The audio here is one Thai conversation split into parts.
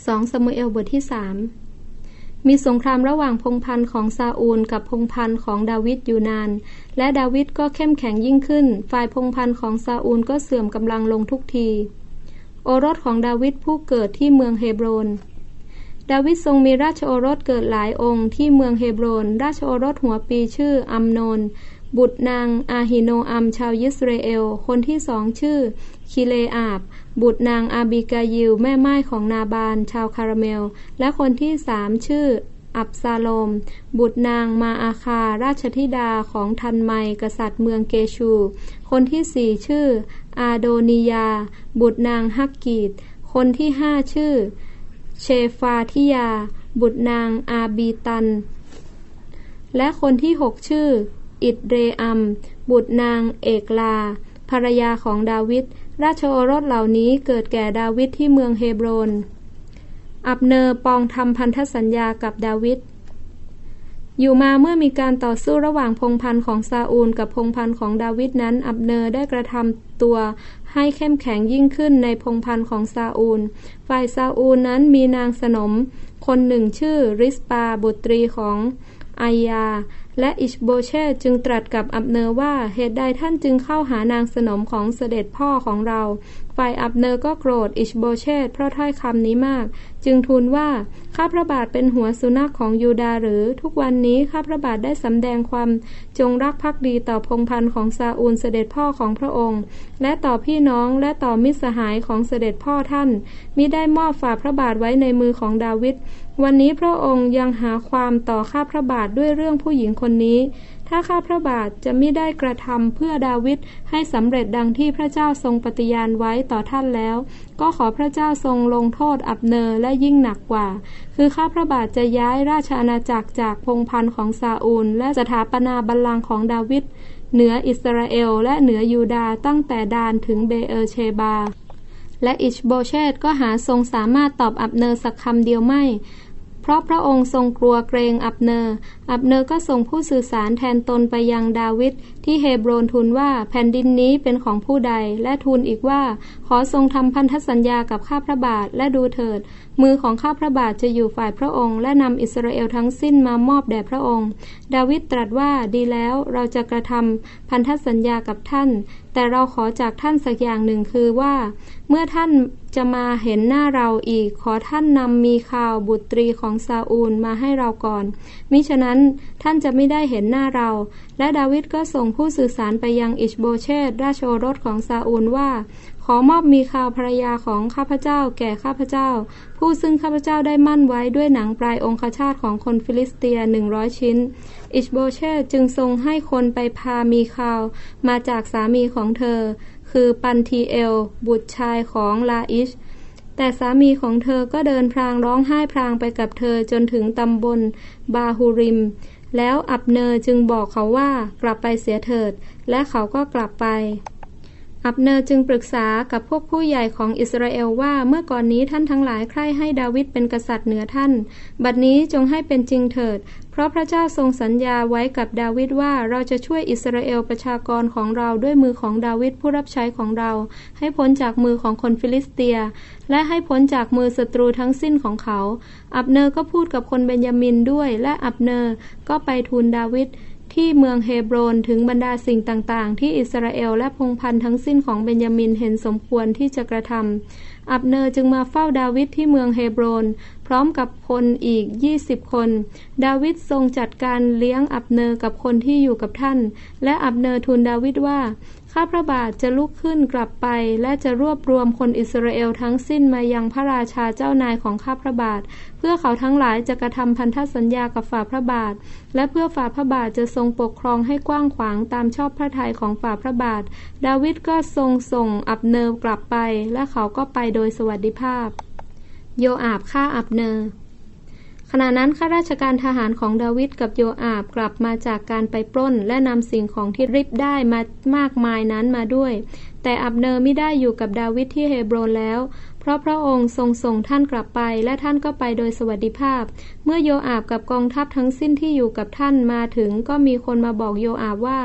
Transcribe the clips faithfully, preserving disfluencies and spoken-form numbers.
สองซามูเอลบทที่สามมีสงครามระหว่างพงศ์พันธุ์ของซาอูลกับพงศ์พันธุ์ของดาวิดอยู่นานและดาวิดก็เข้มแข็งยิ่งขึ้นฝ่ายพงศ์พันธุ์ของซาอูลก็เสื่อมกำลังลงทุกทีโอรสของดาวิดผู้เกิดที่เมืองเฮบรอนดาวิดทรงมีราชโอรสเกิดหลายองค์ที่เมืองเฮบรอนราชโอรสหัวปีชื่ออัมโนนบุตรนางอาฮิโนอัมชาวยิสราเอลคนที่สองชื่อคิเลอาบบุตรนางอาบิกายิลแม่ม่ายของนาบาลชาวคาราเมลและคนที่สามชื่ออับซาโลมบุตรนางมาอาคาราชธิดาของทันไมกษัตริย์เมืองเกชูคนที่สี่ชื่ออาโดนิยาบุตรนางฮักกีดคนที่ห้าชื่อเชฟาทิยาบุตรนางอาบีตันและคนที่หกชื่ออิดเรอัมบุตรนางเอกลาภรรยาของดาวิดราชโอรสเหล่านี้เกิดแก่ดาวิดที่เมืองเฮบรอนอับเนอร์ปองทำพันธสัญญากับดาวิดอยู่มาเมื่อมีการต่อสู้ระหว่างพงศ์พันธุ์ของซาอูลกับพงศ์พันธุ์ของดาวิดนั้นอับเนอร์ได้กระทำตัวให้เข้มแข็งยิ่งขึ้นในพงศ์พันธุ์ของซาอูลฝ่ายซาอูลนั้นมีนางสนมคนหนึ่งชื่อริสปาบุตรีของอายาและอิชโบเชตจึงตรัสกับอับเนอร์ว่าเหตุใดท่านจึงเข้าหานางสนมของเสด็จพ่อของเราฝ่ายอับเนอร์ก็โกรธอิชโบเชตเพราะถ้อยคำนี้มากจึงทูลว่าข้าพระบาทเป็นหัวสุนัขของยูดาหรือทุกวันนี้ข้าพระบาทได้สำแดงความจงรักภักดีต่อพงศ์พันธุ์ของซาอูลเสด็จพ่อของพระองค์และต่อพี่น้องและต่อมิตรสหายของเสด็จพ่อท่านมิได้มอบฝ่าพระบาทไว้ในมือของดาวิดวันนี้พระองค์ยังหาความต่อข้าพระบาทด้วยเรื่องผู้หญิงคนนี้ถ้าข้าพระบาทจะมิได้กระทำเพื่อดาวิดให้สำเร็จดังที่พระเจ้าทรงปฏิญาณไว้ต่อท่านแล้วก็ขอพระเจ้าทรงลงโทษอับเนอร์และยิ่งหนักกว่าคือข้าพระบาทจะย้ายราชอาณาจักรจากพงศ์พันธุ์ของซาอูลและสถาปนาบัลลังก์ของดาวิดเหนืออิสราเอลและเหนือยูดาห์ตั้งแต่ดานถึงเบเออร์เชบาและอิชโบเชตก็หาทรงสามารถตอบอับเนอร์สักคำเดียวไม่เพราะพระองค์ทรงกลัวเกรงอับเนอร์อับเนอร์ก็ส่งผู้สื่อสารแทนตนไปยังดาวิดที่เฮบรอนทูลว่าแผ่นดินนี้เป็นของผู้ใดและทูลอีกว่าขอทรงทำพันธสัญญากับข้าพระบาทและดูเถิดมือของข้าพระบาทจะอยู่ฝ่ายพระองค์และนำอิสราเอลทั้งสิ้นมามอบแด่พระองค์ดาวิดตรัสว่าดีแล้วเราจะกระทำพันธสัญญากับท่านแต่เราขอจากท่านสักอย่างหนึ่งคือว่าเมื่อท่านจะมาเห็นหน้าเราอีกขอท่านนำมีข่าวบุตรีของซาอูลมาให้เราก่อนมิฉะนั้นท่านจะไม่ได้เห็นหน้าเราและดาวิดก็ส่งผู้สื่อสารไปยังอิชโบเชตราชโอรสของซาอูลว่าขอมอบมีข่าวภรรยาของข้าพเจ้าแก่ข้าพเจ้าผู้ซึ่งข้าพเจ้าได้มั่นไว้ด้วยหนังปลายองคชาตของคนฟิลิสเตียหนึ่งร้อยชิ้นอิชโบเชตจึงทรงให้คนไปพามีข่าวมาจากสามีของเธอคือปันทีเอลบุตรชายของลาอิชแต่สามีของเธอก็เดินพลางร้องไห้พลางไปกับเธอจนถึงตำบลบาฮูริมแล้วอับเนอร์จึงบอกเขาว่ากลับไปเสียเถิดและเขาก็กลับไปอับเนอร์จึงปรึกษากับพวกผู้ใหญ่ของอิสราเอลว่าเมื่อก่อนนี้ท่านทั้งหลายใคร่ให้ดาวิดเป็นกษัตริย์เหนือท่านบัดนี้จงให้เป็นจริงเถิดเพราะพระเจ้าทรงสัญญาไว้กับดาวิดว่าเราจะช่วยอิสราเอลประชากรของเราด้วยมือของดาวิดผู้รับใช้ของเราให้พ้นจากมือของคนฟิลิสเตียและให้พ้นจากมือศัตรูทั้งสิ้นของเขาอับเนอร์ก็พูดกับคนเบนยามินด้วยและอับเนอร์ก็ไปทูลดาวิดที่เมืองเฮบรอนถึงบรรดาสิ่งต่างๆที่อิสราเอลและพงศ์พันธุ์ทั้งสิ้นของเบนยามินเห็นสมควรที่จะกระทำอับเนอร์จึงมาเฝ้าดาวิดที่เมืองเฮบรอนพร้อมกับพลอีกยี่สิบคนดาวิดทรงจัดการเลี้ยงอับเนอร์กับคนที่อยู่กับท่านและอับเนอร์ทูลดาวิดว่าข้าพระบาทจะลุกขึ้นกลับไปและจะรวบรวมคนอิสราเอลทั้งสิ้นมายังพระราชาเจ้านายของข้าพระบาทเพื่อเขาทั้งหลายจะกระทำพันธสัญญากับฝ่าพระบาทและเพื่อฝ่าพระบาทจะทรงปกครองให้กว้างขวางตามชอบพระทัยของฝ่าพระบาทดาวิดก็ทรงส่งอับเนอร์กลับไปและเขาก็ไปโดยสวัสดิภาพโยอาบฆ่าอับเนอร์ขณะนั้นข้าราชการทหารของดาวิดกับโยอาบกลับมาจากการไปปล้นและนำสิ่งของที่ริบได้มามากมายนั้นมาด้วยแต่อับเนอร์ไม่ได้อยู่กับดาวิดที่เฮบรอนแล้วเพราะพระองค์ทรงส่งท่านกลับไปและท่านก็ไปโดยสวัสดิภาพเมื่อโยอาบกับกองทัพทั้งสิ้นที่อยู่กับท่านมาถึงก็มีคนมาบอกโยอาบว่า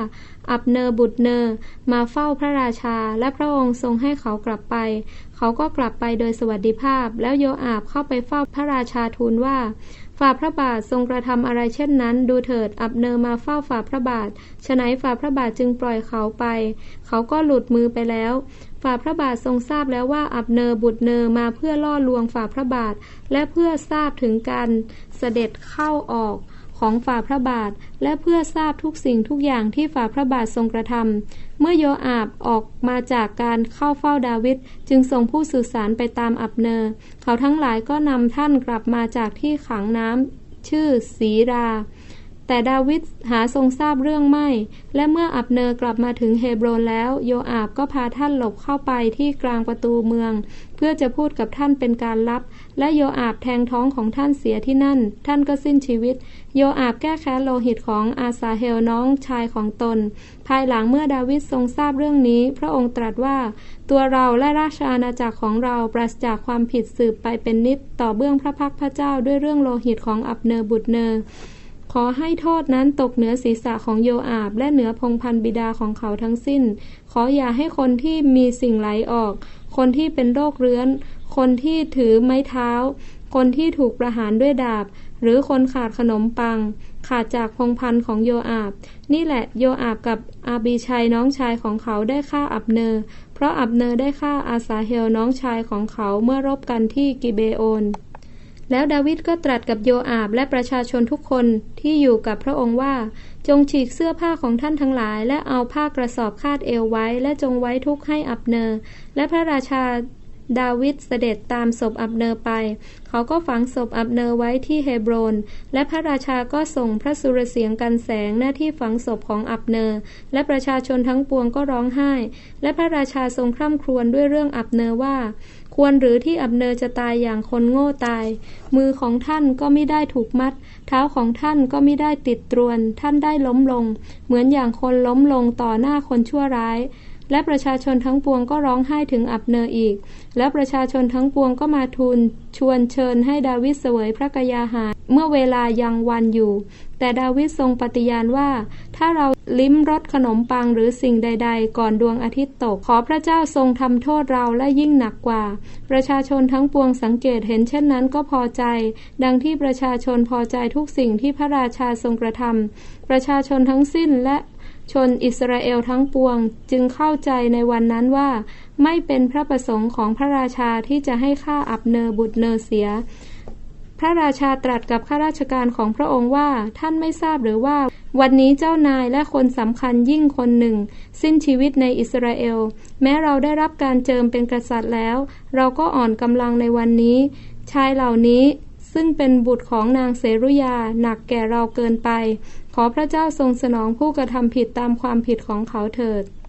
อับเนอร์บุตรเนอร์มาเฝ้าพระราชาและพระองค์ทรงให้เขากลับไปเขาก็กลับไปโดยสวัสดิภาพแล้วโยอาบเข้าไปเฝ้าพระราชาทูลว่าฝ่าพระบาททรงกระทำอะไรเช่นนั้นดูเถิดอับเนอร์มาเฝ้าฝ่าพระบาทฉะไหนฝ่าพระบาทจึงปล่อยเขาไปเขาก็หลุดมือไปแล้วฝ่าพระบาททรงทราบแล้วว่าอับเนอร์บุตรเนอร์มาเพื่อล่อลวงฝ่าพระบาทและเพื่อทราบถึงการเสด็จเข้าออกของฝ่าพระบาทและเพื่อทราบทุกสิ่งทุกอย่างที่ฝ่าพระบาททรงกระทำเมื่อโยอาบออกมาจากการเข้าเฝ้าดาวิดจึงส่งผู้สื่อสารไปตามอับเนอร์เขาทั้งหลายก็นำท่านกลับมาจากที่ขังน้ำชื่อสีราแต่ดาวิดหาทรงทราบเรื่องไม่และเมื่ออับเนอร์กลับมาถึงเฮบรนแล้วโยอาบก็พาท่านหลบเข้าไปที่กลางประตูเมืองเพื่อจะพูดกับท่านเป็นการลับและโยอาบแทงท้องของท่านเสียที่นั่นท่านก็สิ้นชีวิตโยอาบแก้แค้นโลหิตของอาซาเฮลน้องชายของตนภายหลังเมื่อดาวิดทรงทราบเรื่องนี้พระองค์ตรัสว่าตัวเราและราชอาณาจักรของเราปราศจากความผิดสืบไปเป็นนิจต่อเบื้องพระพักพระเจ้าด้วยเรื่องโลหิตของอับเนอร์บุตรเนอร์ขอให้โทษนั้นตกเหนือศีรษะของโยอาบและเหนือพงศ์พันธุ์บิดาของเขาทั้งสิ้นขออย่าให้คนที่มีสิ่งไหลออกคนที่เป็นโรคเรื้อนคนที่ถือไม้เท้าคนที่ถูกประหารด้วยดาบหรือคนขาดขนมปังขาดจากพงศ์พันธุ์ของโยอาบนี่แหละโยอาบกับอาบีชัยน้องชายของเขาได้ฆ่าอับเนอร์เพราะอับเนอร์ได้ฆ่าอาซาเฮลน้องชายของเขาเมื่อรบกันที่กิเบโอนแล้วดาวิดก็ตรัสกับโยอาบและประชาชนทุกคนที่อยู่กับพระองค์ว่าจงฉีกเสื้อผ้าของท่านทั้งหลายและเอาผ้ากระสอบคาดเอวไว้และจงไว้ทุกข์ให้อับเนอร์และพระราชาดาวิดเสด็จตามศพอับเนอร์ไปเขาก็ฝังศพอับเนอร์ไว้ที่เฮบรนและพระราชาก็ส่งพระสุรเสียงกันแสงหน้าที่ฝังศพของอับเนอร์และประชาชนทั้งปวงก็ร้องไห้และพระราชาทรงคร่ำครวญด้วยเรื่องอับเนอร์ว่าควรหรือที่อับเนอร์จะตายอย่างคนโง่ตายมือของท่านก็ไม่ได้ถูกมัดเท้าของท่านก็ไม่ได้ติดตรวนท่านได้ล้มลงเหมือนอย่างคนล้มลงต่อหน้าคนชั่วร้ายและประชาชนทั้งปวงก็ร้องไห้ถึงอับเนอร์อีกแล้วประชาชนทั้งปวงก็มาทูลชวนเชิญให้ดาวิดเสวยพระกยาหารเมื่อเวลายังวันอยู่แต่ดาวิดทรงปฏิญาณว่าถ้าเราลิ้มรสขนมปังหรือสิ่งใดๆก่อนดวงอาทิตย์ตกขอพระเจ้าทรงทำโทษเราและยิ่งหนักกว่าประชาชนทั้งปวงสังเกตเห็นเช่นนั้นก็พอใจดังที่ประชาชนพอใจทุกสิ่งที่พระราชาทรงกระทำประชาชนทั้งสิ้นและชนอิสราเอลทั้งปวงจึงเข้าใจในวันนั้นว่าไม่เป็นพระประสงค์ของพระราชาที่จะให้ฆ่าอับเนอร์บุตรเนอร์เสียพระราชาตรัสกับข้าราชการของพระองค์ว่าท่านไม่ทราบหรือว่าวันนี้เจ้านายและคนสำคัญยิ่งคนหนึ่งสิ้นชีวิตในอิสราเอลแม้เราได้รับการเจิมเป็นกษัตริย์แล้วเราก็อ่อนกำลังในวันนี้ชายเหล่านี้ซึ่งเป็นบุตรของนางเสรุยาหนักแก่เราเกินไปขอพระเจ้าทรงสนองผู้กระทำผิดตามความผิดของเขาเถิด